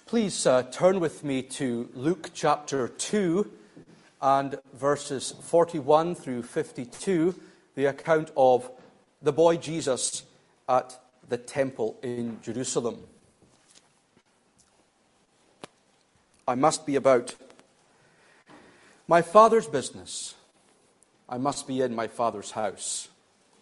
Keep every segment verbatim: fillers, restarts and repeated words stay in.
Please uh, turn with me to Luke chapter two and verses forty-one through fifty-two, the account of the boy Jesus at the temple in Jerusalem. I must be about my Father's business. I must be in my Father's house.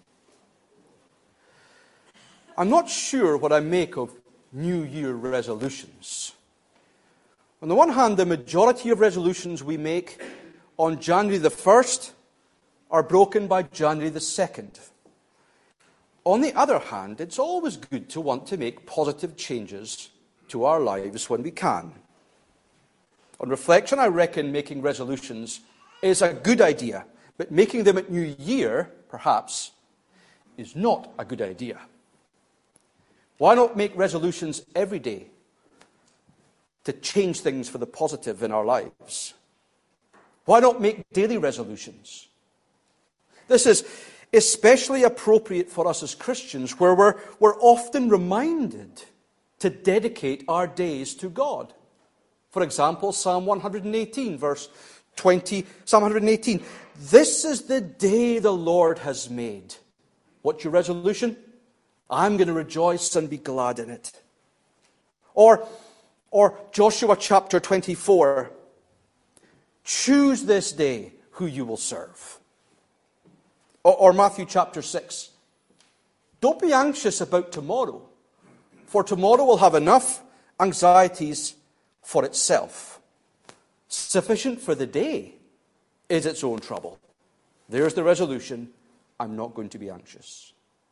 I'm not sure what I make of New Year resolutions. On the one hand, the majority of resolutions we make on January the first are broken by January the second. On the other hand, it's always good to want to make positive changes to our lives when we can. On reflection, I reckon making resolutions is a good idea, but making them at New Year, perhaps, is not a good idea. Why not make resolutions every day to change things for the positive in our lives? Why not make daily resolutions? This is especially appropriate for us as Christians, where we're, we're often reminded to dedicate our days to God. For example, Psalm one eighteen, verse twenty, Psalm one eighteen, "This is the day the Lord has made." What's your resolution? I'm going to rejoice and be glad in it. Or, or Joshua chapter twenty-four, "Choose this day who you will serve." Or, or Matthew chapter six, "Don't be anxious about tomorrow, for tomorrow will have enough anxieties for itself. Sufficient for the day is its own trouble." There's the resolution. I'm not going to be anxious.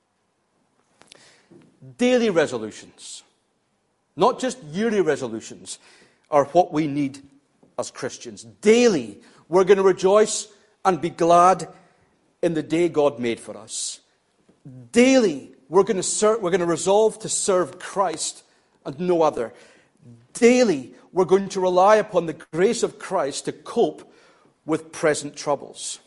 Daily resolutions, not just yearly resolutions, are what we need as Christians. Daily, we're going to rejoice and be glad in the day God made for us. Daily, we're going to serve, we're going to resolve to serve Christ and no other. Daily, we're going to rely upon the grace of Christ to cope with present troubles.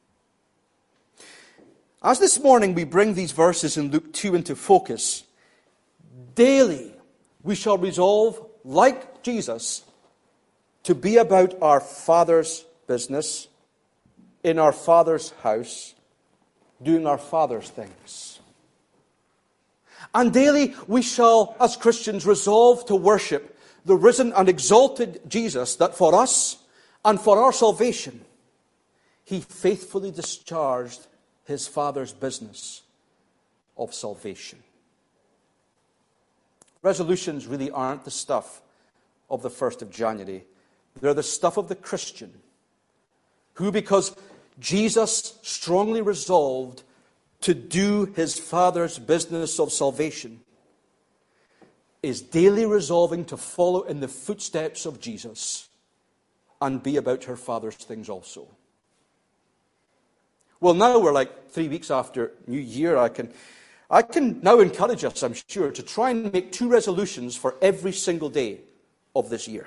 As this morning we bring these verses in Luke two into focus, daily we shall resolve, like Jesus, to be about our Father's business, in our Father's house, doing our Father's things. And daily we shall, as Christians, resolve to worship the risen and exalted Jesus, that for us and for our salvation, He faithfully discharged His Father's business of salvation. Resolutions really aren't the stuff of the first of January. They're the stuff of the Christian, who, because Jesus strongly resolved to do His Father's business of salvation, is daily resolving to follow in the footsteps of Jesus and be about her Father's things also. Well, now we're like three weeks after New Year. I can, I can now encourage us, I'm sure, to try and make two resolutions for every single day of this year.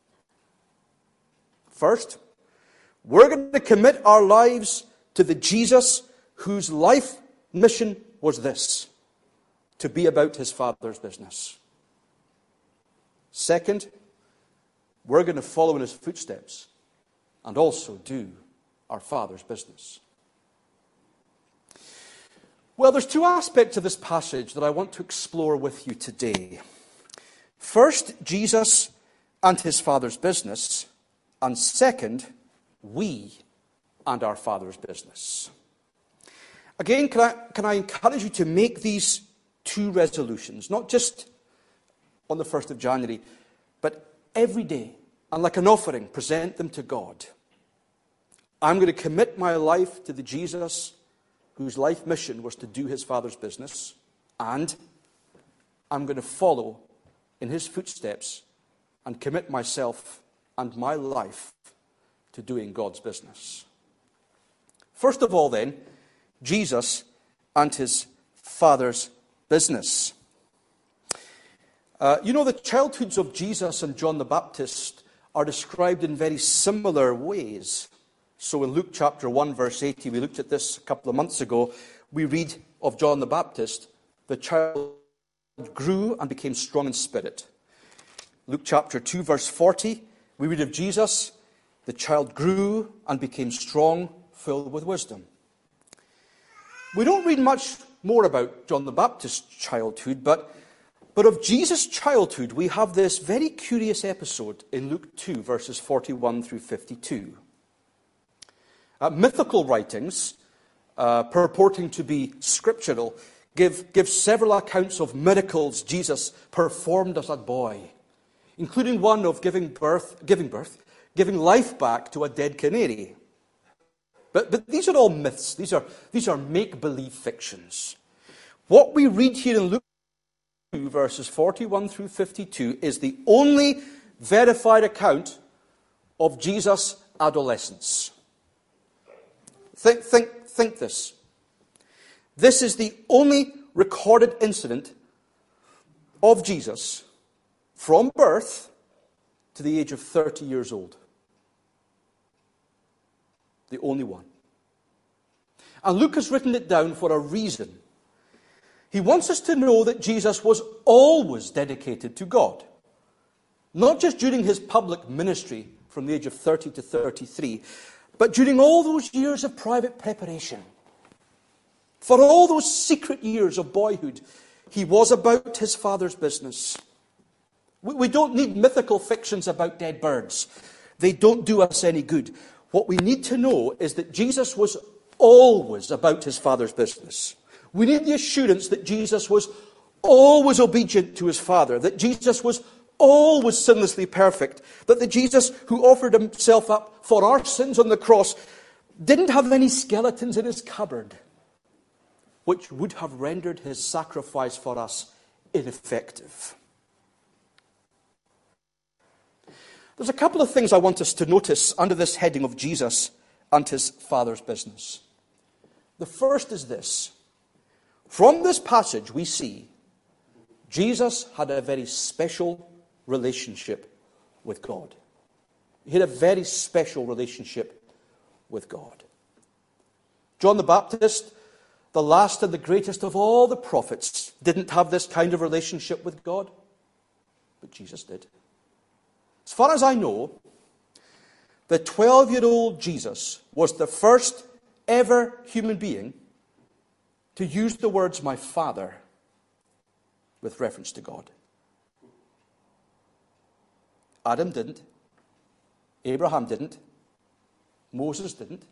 First, we're going to commit our lives to the Jesus whose life mission was this: to be about His Father's business. Second, we're going to follow in His footsteps and also do our Father's business. Well, there's two aspects of this passage that I want to explore with you today. First, Jesus and His Father's business. And second, we and our Father's business. Again, can I, can I encourage you to make these two resolutions, not just on the first of January, but every day, and like an offering, present them to God. I'm going to commit my life to the Jesus whose life mission was to do His Father's business, and I'm going to follow in His footsteps and commit myself and my life to doing God's business. First of all, then, Jesus and His Father's business. Uh, you know, the childhoods of Jesus and John the Baptist are described in very similar ways. So in Luke chapter one, verse eighty, we looked at this a couple of months ago, we read of John the Baptist, "The child grew and became strong in spirit." Luke chapter two, verse forty, we read of Jesus, the child grew and became strong, filled with wisdom. We don't read much more about John the Baptist's childhood, but, but of Jesus' childhood, we have this very curious episode in Luke two, verses forty-one through fifty-two. Uh, mythical writings, uh, purporting to be scriptural, give, give several accounts of miracles Jesus performed as a boy, including one of giving birth, giving birth, giving life back to a dead canary. But, but these are all myths. These are, these are make-believe fictions. What we read here in Luke two, verses forty-one through fifty-two, is the only verified account of Jesus' adolescence. Think, think, think this. This is the only recorded incident of Jesus from birth to the age of thirty years old. The only one. And Luke has written it down for a reason. He wants us to know that Jesus was always dedicated to God. Not just during his public ministry from the age of thirty to thirty-three, but during all those years of private preparation. For all those secret years of boyhood, he was about his Father's business. We don't need mythical fictions about dead birds. They don't do us any good. What we need to know is that Jesus was always about his Father's business. We need the assurance that Jesus was always obedient to his Father, that Jesus was always sinlessly perfect, that the Jesus who offered himself up for our sins on the cross didn't have any skeletons in his cupboard, which would have rendered his sacrifice for us ineffective. There's a couple of things I want us to notice under this heading of Jesus and his Father's business. The first is this. From this passage we see Jesus had a very special relationship with God. He had a very special relationship with God. John the Baptist, the last and the greatest of all the prophets, didn't have this kind of relationship with God, but Jesus did. As far as I know, the twelve-year-old Jesus was the first ever human being to use the words "my Father" with reference to God. Adam didn't. Abraham didn't. Moses didn't.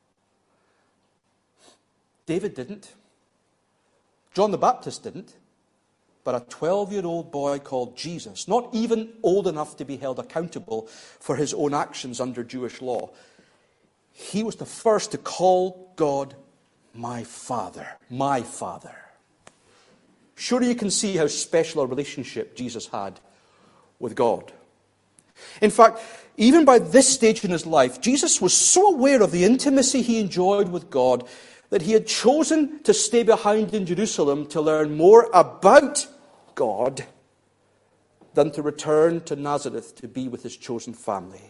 David didn't. John the Baptist didn't. But a twelve-year-old boy called Jesus, not even old enough to be held accountable for his own actions under Jewish law, he was the first to call God my Father. My Father. Surely you can see how special a relationship Jesus had with God. In fact, even by this stage in his life, Jesus was so aware of the intimacy he enjoyed with God that he had chosen to stay behind in Jerusalem to learn more about God than to return to Nazareth to be with his chosen family.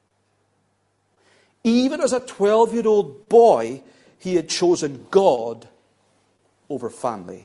Even as a twelve-year-old boy, he had chosen God over family.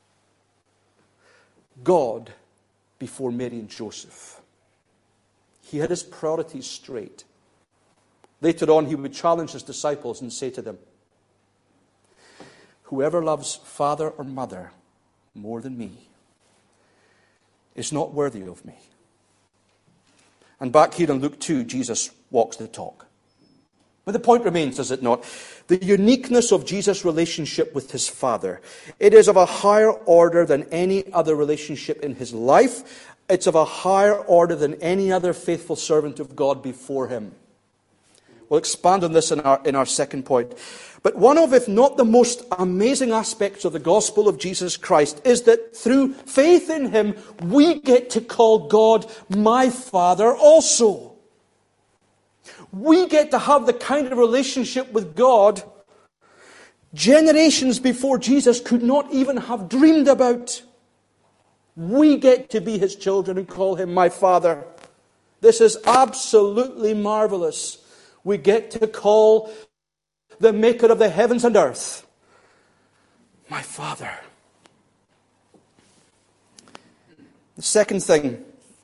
God before Mary and Joseph. He had his priorities straight. Later on, he would challenge his disciples and say to them, "Whoever loves father or mother more than me is not worthy of me." And back here in Luke two, Jesus walks the talk. But the point remains, does it not? The uniqueness of Jesus' relationship with his Father. It is of a higher order than any other relationship in his life. It's of a higher order than any other faithful servant of God before him. We'll expand on this in our, in our second point. But one of, if not the most amazing aspects of the gospel of Jesus Christ is that through faith in him, we get to call God my Father also. We get to have the kind of relationship with God generations before Jesus could not even have dreamed about. We get to be his children and call him my Father. This is absolutely marvelous. We get to call the maker of the heavens and earth my Father. The second thing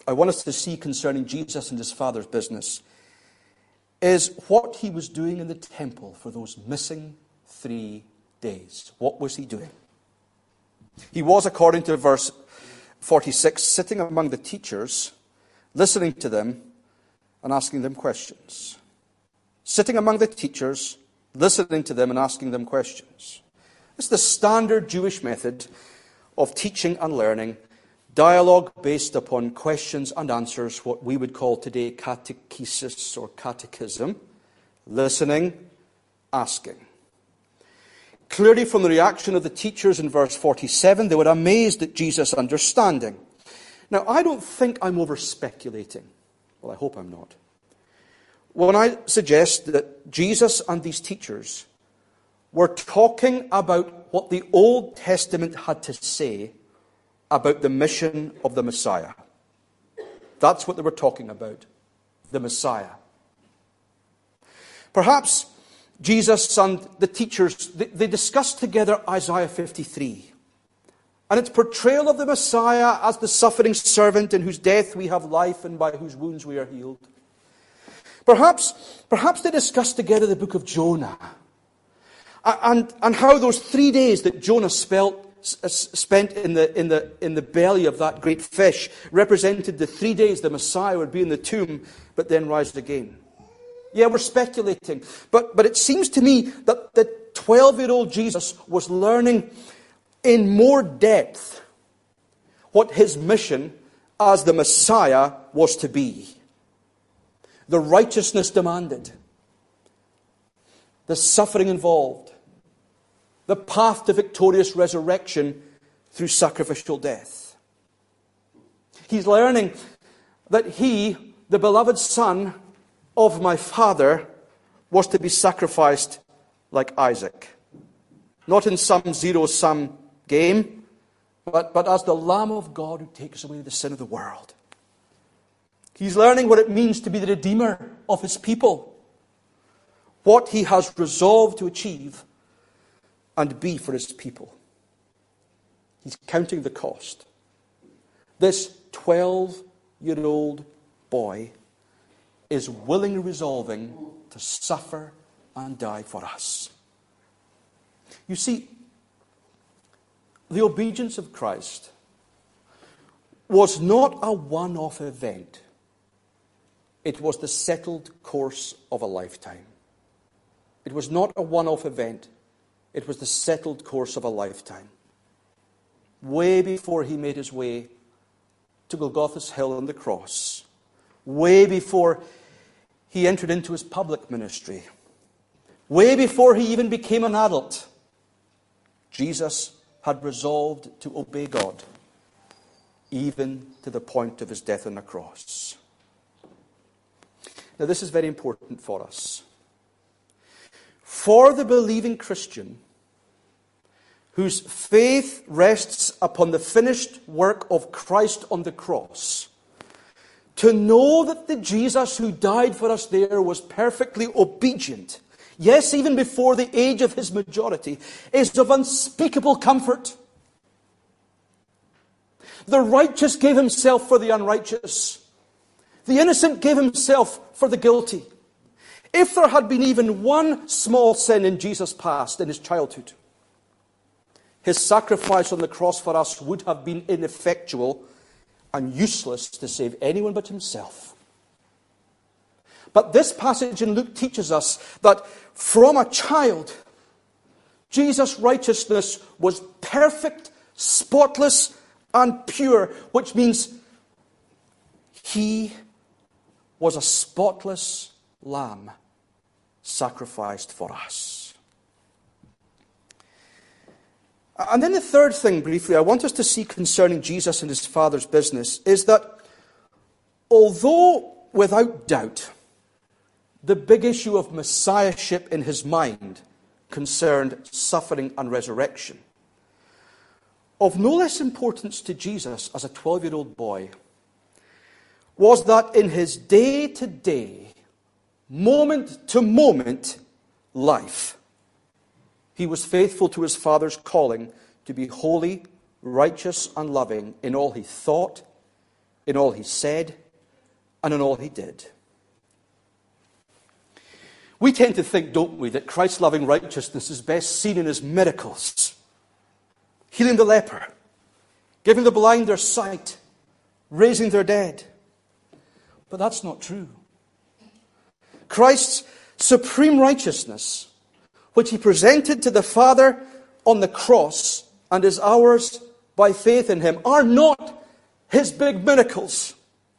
I want us to see concerning Jesus and his Father's business is what he was doing in the temple for those missing three days. What was he doing? He was, according to verse forty-six, sitting among the teachers, listening to them and asking them questions. Sitting among the teachers, listening to them and asking them questions. It's the standard Jewish method of teaching and learning, dialogue based upon questions and answers, what we would call today catechesis or catechism, listening, asking. Clearly from the reaction of the teachers in verse forty-seven, they were amazed at Jesus' understanding. Now, I don't think I'm over-speculating. Well, I hope I'm not. When I suggest that Jesus and these teachers were talking about what the Old Testament had to say about the mission of the Messiah. That's what they were talking about, the Messiah. Perhaps Jesus and the teachers, they, they discussed together Isaiah fifty-three. And its portrayal of the Messiah as the suffering servant in whose death we have life and by whose wounds we are healed. Perhaps, perhaps they discussed together the book of Jonah. And, and how those three days that Jonah spelt, spent in the, in, the, in the belly of that great fish represented the three days the Messiah would be in the tomb, but then rise again. Yeah, we're speculating. But, but it seems to me that the twelve-year-old Jesus was learning in more depth what his mission as the Messiah was to be. The righteousness demanded. The suffering involved. The path to victorious resurrection through sacrificial death. He's learning that he, the beloved Son of my Father, was to be sacrificed like Isaac. Not in some zero-sum game, but, but as the Lamb of God who takes away the sin of the world. He's learning what it means to be the Redeemer of his people. What he has resolved to achieve and be for his people. He's counting the cost. This twelve-year-old boy is willingly resolving to suffer and die for us. You see, the obedience of Christ was not a one-off event. It was the settled course of a lifetime. It was not a one-off event. It was the settled course of a lifetime. Way before he made his way to Golgotha's hill and the cross. Way before he entered into his public ministry. Way before he even became an adult. Jesus had resolved to obey God, even to the point of his death on the cross. Now, this is very important for us. For the believing Christian, whose faith rests upon the finished work of Christ on the cross, to know that the Jesus who died for us there was perfectly obedient, yes, even before the age of his majority, is of unspeakable comfort. The righteous gave himself for the unrighteous. The innocent gave himself for the guilty. If there had been even one small sin in Jesus' past, in his childhood, his sacrifice on the cross for us would have been ineffectual and useless to save anyone but himself. But this passage in Luke teaches us that from a child, Jesus' righteousness was perfect, spotless, and pure, which means he was a spotless lamb sacrificed for us. And then the third thing, briefly, I want us to see concerning Jesus and his Father's business is that although, without doubt, the big issue of messiahship in his mind concerned suffering and resurrection, of no less importance to Jesus as a twelve-year-old boy was that in his day-to-day, moment-to-moment life, he was faithful to his Father's calling to be holy, righteous, and loving in all he thought, in all he said and in all he did. We tend to think, don't we, that Christ's loving righteousness is best seen in his miracles. Healing the leper, giving the blind their sight, raising their dead. But that's not true. Christ's supreme righteousness, which he presented to the Father on the cross and is ours by faith in him, are not his big miracles.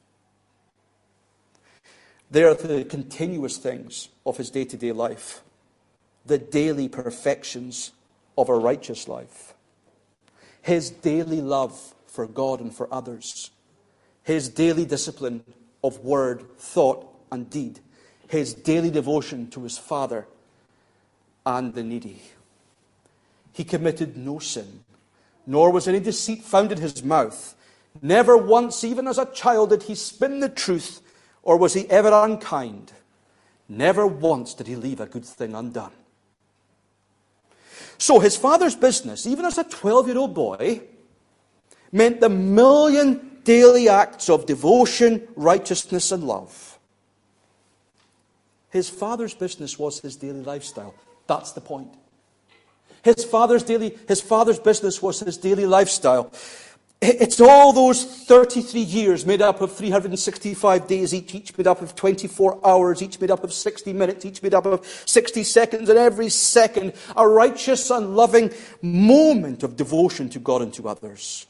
They are the continuous things of his day-to-day life, the daily perfections of a righteous life, his daily love for God and for others, his daily discipline of word, thought, and deed, his daily devotion to his Father and the needy. He committed no sin, nor was any deceit found in his mouth. Never once, even as a child, did he spin the truth, or was he ever unkind. Never once did he leave a good thing undone. So his Father's business, even as a twelve-year-old boy, meant the million daily acts of devotion, righteousness, and love. His Father's business was his daily lifestyle. That's the point. His Father's daily, his Father's business was his daily lifestyle. It's all those thirty-three years made up of three hundred sixty-five days each, each made up of twenty-four hours, each made up of sixty minutes, each made up of sixty seconds, and every second a righteous and loving moment of devotion to God and to others.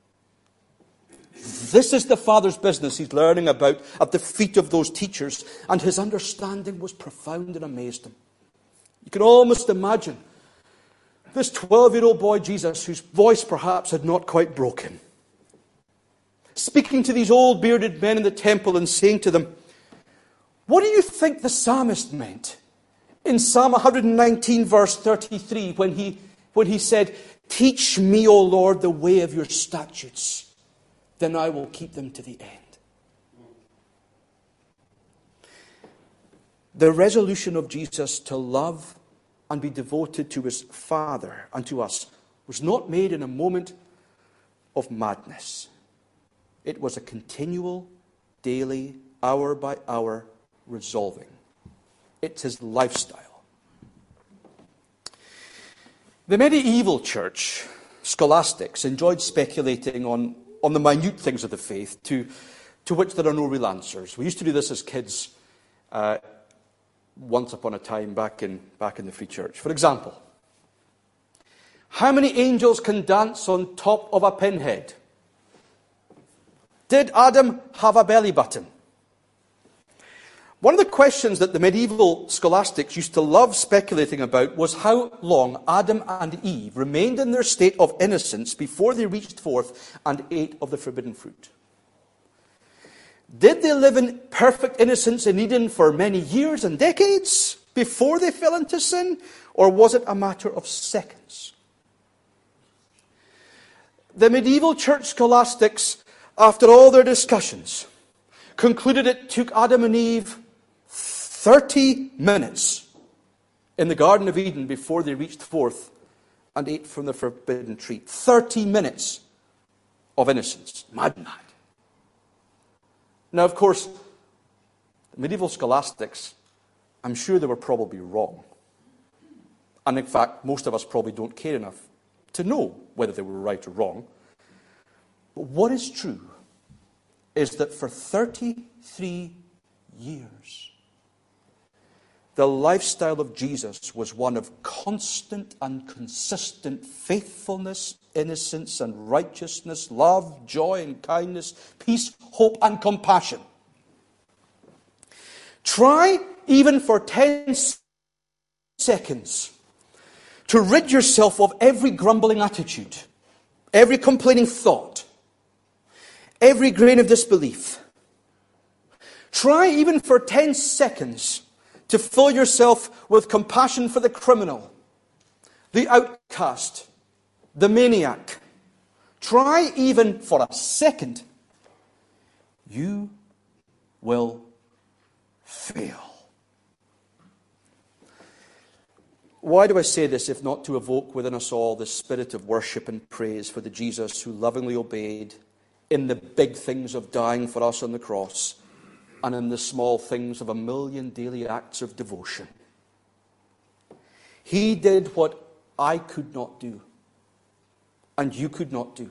This is the Father's business he's learning about at the feet of those teachers, and his understanding was profound and amazed him. You can almost imagine this twelve-year-old boy Jesus, whose voice perhaps had not quite broken, speaking to these old bearded men in the temple and saying to them, what do you think the psalmist meant in Psalm one nineteen verse thirty-three when he, when he said, teach me, O Lord, the way of your statutes, then I will keep them to the end. The resolution of Jesus to love and be devoted to his Father and to us was not made in a moment of madness. It was a continual, daily, hour by hour resolving. It's his lifestyle. The medieval church, scholastics, enjoyed speculating on, on the minute things of the faith to, to which there are no real answers. We used to do this as kids uh, once upon a time back in, back in the Free Church. For example, how many angels can dance on top of a pinhead? Did Adam have a belly button? One of the questions that the medieval scholastics used to love speculating about was how long Adam and Eve remained in their state of innocence before they reached forth and ate of the forbidden fruit. Did they live in perfect innocence in Eden for many years and decades before they fell into sin? Or was it a matter of seconds? The medieval church scholastics, after all their discussions, concluded it took Adam and Eve thirty minutes in the Garden of Eden before they reached forth and ate from the forbidden tree. thirty minutes of innocence. Mad, mad. Now, of course, the medieval scholastics, I'm sure they were probably wrong. And in fact, most of us probably don't care enough to know whether they were right or wrong. But what is true is that for thirty-three years, the lifestyle of Jesus was one of constant and consistent faithfulness, innocence and righteousness, love, joy and kindness, peace, hope and compassion. Try, even for ten seconds, to rid yourself of every grumbling attitude, every complaining thought, every grain of disbelief. Try, even for ten seconds, to fill yourself with compassion for the criminal, the outcast, the maniac. Try even for a second. You will fail. Why do I say this if not to evoke within us all the spirit of worship and praise for the Jesus who lovingly obeyed in the big things of dying for us on the cross and in the small things of a million daily acts of devotion. He did what I could not do and you could not do.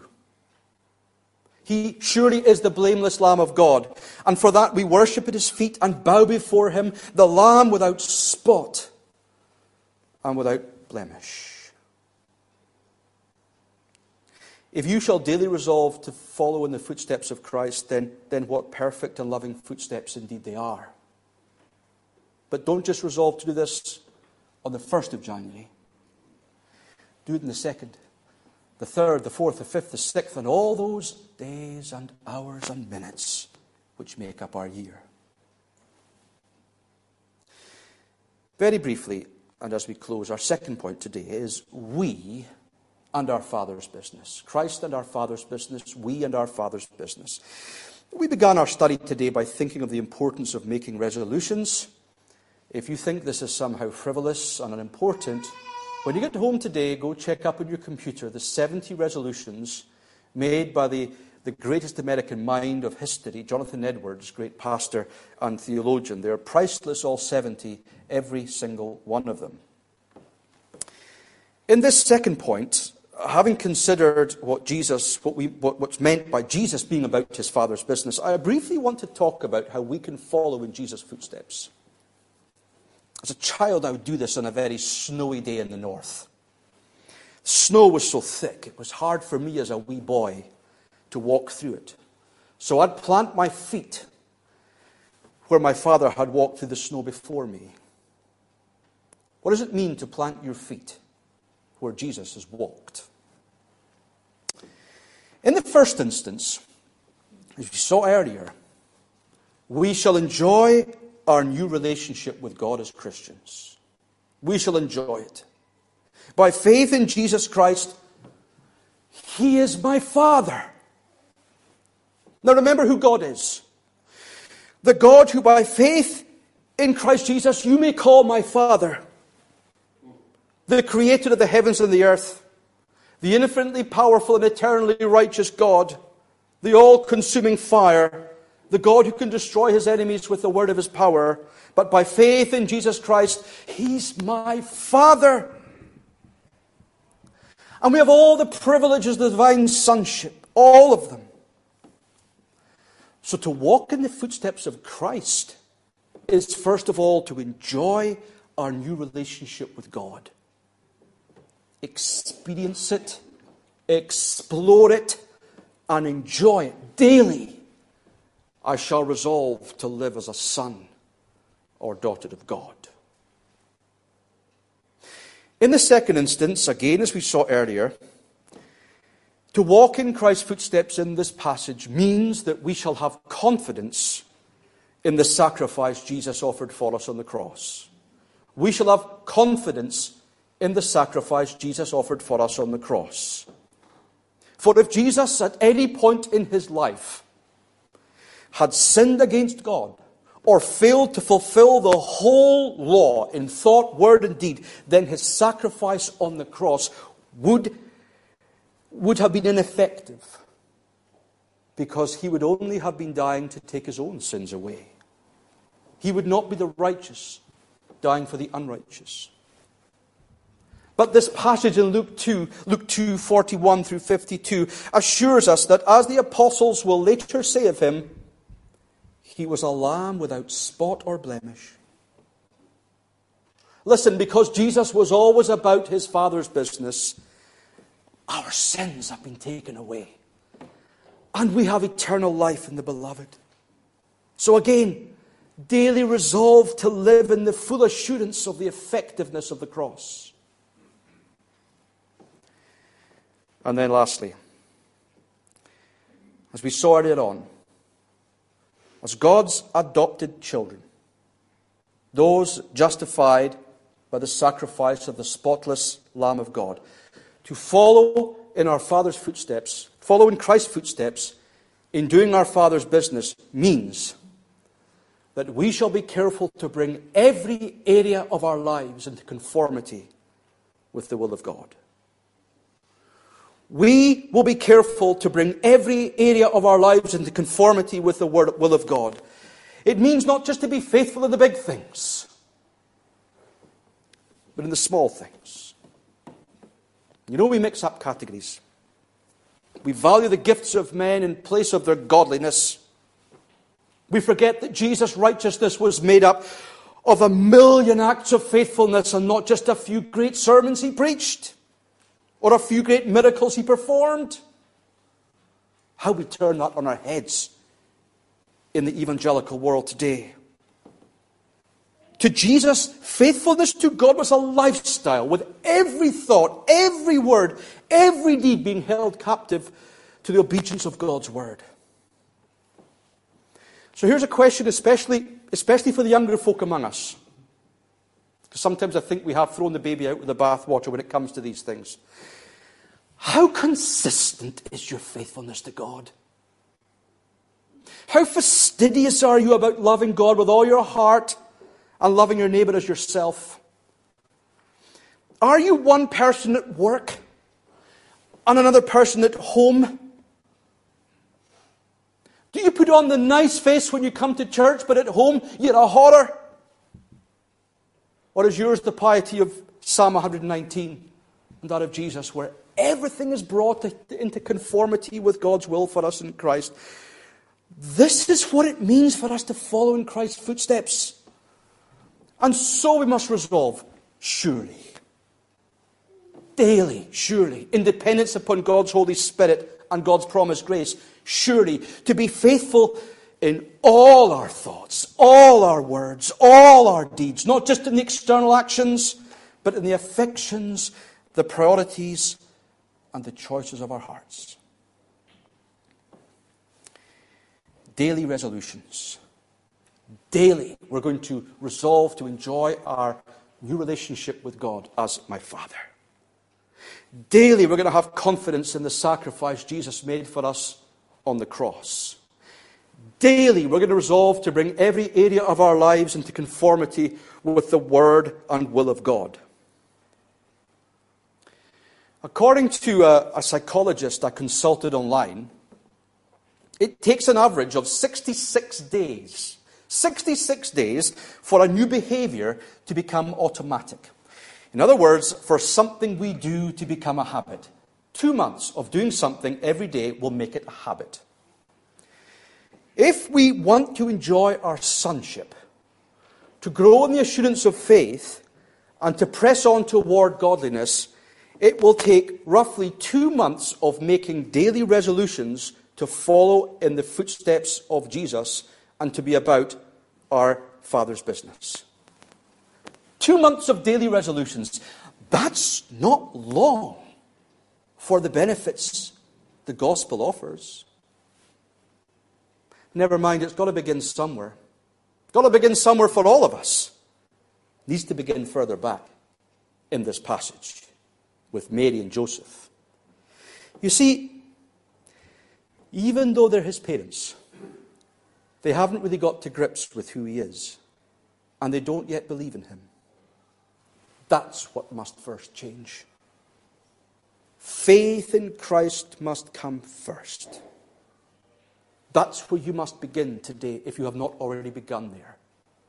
He surely is the blameless Lamb of God, and for that we worship at his feet and bow before him, the Lamb without spot and without blemish. If you shall daily resolve to follow in the footsteps of Christ, then, then what perfect and loving footsteps indeed they are. But don't just resolve to do this on the first of January. Do it in the second, the third, the fourth, the fifth, the sixth, and all those days and hours and minutes which make up our year. Very briefly, and as we close, our second point today is we and our Father's business. Christ and our Father's business, we and our Father's business. We began our study today by thinking of the importance of making resolutions. If you think this is somehow frivolous and unimportant, when you get home today, go check up on your computer the seventy resolutions made by the, the greatest American mind of history, Jonathan Edwards, great pastor and theologian. They are priceless, all seventy, every single one of them. In this second point, having considered what Jesus, what we, what, what's meant by Jesus being about his Father's business, I briefly want to talk about how we can follow in Jesus' footsteps. As a child, I would do this on a very snowy day in the north. Snow was so thick, it was hard for me as a wee boy to walk through it. So I'd plant my feet where my father had walked through the snow before me. What does it mean to plant your feet where Jesus has walked? In the first instance, as we saw earlier, we shall enjoy our new relationship with God as Christians. We shall enjoy it. By faith in Jesus Christ, he is my Father. Now remember who God is. The God who by faith in Christ Jesus you may call my Father. The creator of the heavens and the earth. The infinitely powerful and eternally righteous God. The all-consuming fire. The God who can destroy his enemies with the word of his power. But by faith in Jesus Christ, he's my Father. And we have all the privileges of the divine sonship. All of them. So to walk in the footsteps of Christ is first of all to enjoy our new relationship with God. Experience it, explore it, and enjoy it daily. I shall resolve to live as a son or daughter of God. In the second instance, again as we saw earlier, to walk in Christ's footsteps in this passage means that we shall have confidence in the sacrifice Jesus offered for us on the cross. We shall have confidence in the sacrifice Jesus offered for us on the cross. For if Jesus at any point in his life had sinned against God, or failed to fulfill the whole law in thought, word, and deed, then his sacrifice on the cross would, would have been ineffective, because he would only have been dying to take his own sins away. He would not be the righteous, dying for the unrighteous. But this passage in Luke two, Luke two, forty-one through fifty-two, assures us that as the apostles will later say of him, he was a lamb without spot or blemish. Listen, because Jesus was always about his Father's business, our sins have been taken away. And we have eternal life in the Beloved. So again, daily resolve to live in the full assurance of the effectiveness of the cross. And then lastly, as we saw earlier on, as God's adopted children, those justified by the sacrifice of the spotless Lamb of God, to follow in our Father's footsteps, follow in Christ's footsteps, in doing our Father's business, means that we shall be careful to bring every area of our lives into conformity with the will of God. we will be careful to bring every area of our lives into conformity with the word, will of God. It means not just to be faithful in the big things, but in the small things. You know, we mix up categories. We value the gifts of men in place of their godliness. We forget that Jesus' righteousness was made up of a million acts of faithfulness and not just a few great sermons he preached or a few great miracles he performed. How we turn that on our heads in the evangelical world today. To Jesus, faithfulness to God was a lifestyle with every thought, every word, every deed being held captive to the obedience of God's word. So here's a question, especially, especially for the younger folk among us. Because sometimes I think we have thrown the baby out with the bathwater when it comes to these things. How consistent is your faithfulness to God? How fastidious are you about loving God with all your heart and loving your neighbour as yourself? Are you one person at work and another person at home? Do you put on the nice face when you come to church, but at home you're a horror? Or is yours the piety of Psalm one nineteen and that of Jesus, where everything is brought into conformity with God's will for us in Christ? This is what it means for us to follow in Christ's footsteps. And so we must resolve, surely, daily, surely, in dependence upon God's Holy Spirit and God's promised grace, surely, to be faithful in all our thoughts, all our words, all our deeds, not just in the external actions, but in the affections, the priorities, and the choices of our hearts. Daily resolutions. Daily, we're going to resolve to enjoy our new relationship with God as my Father. Daily, we're going to have confidence in the sacrifice Jesus made for us on the cross. Daily, we're going to resolve to bring every area of our lives into conformity with the Word and will of God. According to a, a psychologist I consulted online, it takes an average of sixty-six days, sixty-six days for a new behavior to become automatic. In other words, for something we do to become a habit. Two months of doing something every day will make it a habit. If we want to enjoy our sonship, to grow in the assurance of faith, and to press on toward godliness, it will take roughly two months of making daily resolutions to follow in the footsteps of Jesus and to be about our Father's business. Two months of daily resolutions. That's not long for the benefits the gospel offers. Never mind, it's got to begin somewhere. It's got to begin somewhere for all of us. It needs to begin further back in this passage with Mary and Joseph. You see, even though they're his parents, they haven't really got to grips with who he is, and they don't yet believe in him. That's what must first change. Faith in Christ must come first. That's where you must begin today if you have not already begun there.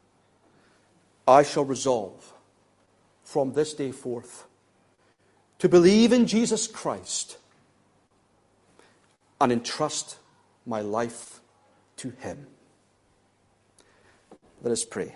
I shall resolve from this day forth to believe in Jesus Christ and entrust my life to him. Let us pray.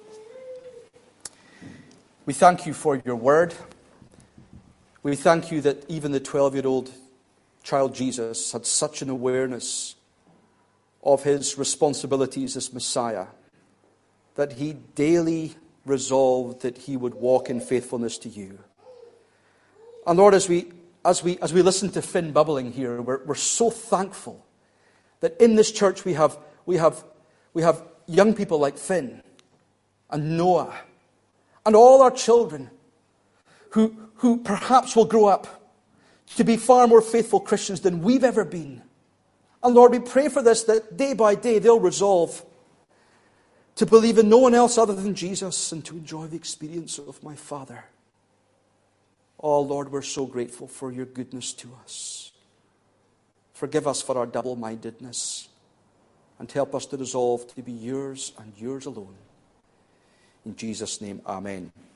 We thank you for your word. We thank you that even the twelve-year-old child Jesus had such an awareness of his responsibilities as Messiah that he daily resolved that he would walk in faithfulness to you. And Lord, as we as we as we listen to Finn bubbling here, we're we're so thankful that in this church we have we have we have young people like Finn and Noah and all our children who who perhaps will grow up to be far more faithful Christians than we've ever been. And Lord, we pray for this, that day by day they'll resolve to believe in no one else other than Jesus and to enjoy the experience of my Father. Oh, Lord, we're so grateful for your goodness to us. Forgive us for our double-mindedness and help us to resolve to be yours and yours alone. In Jesus' name, amen.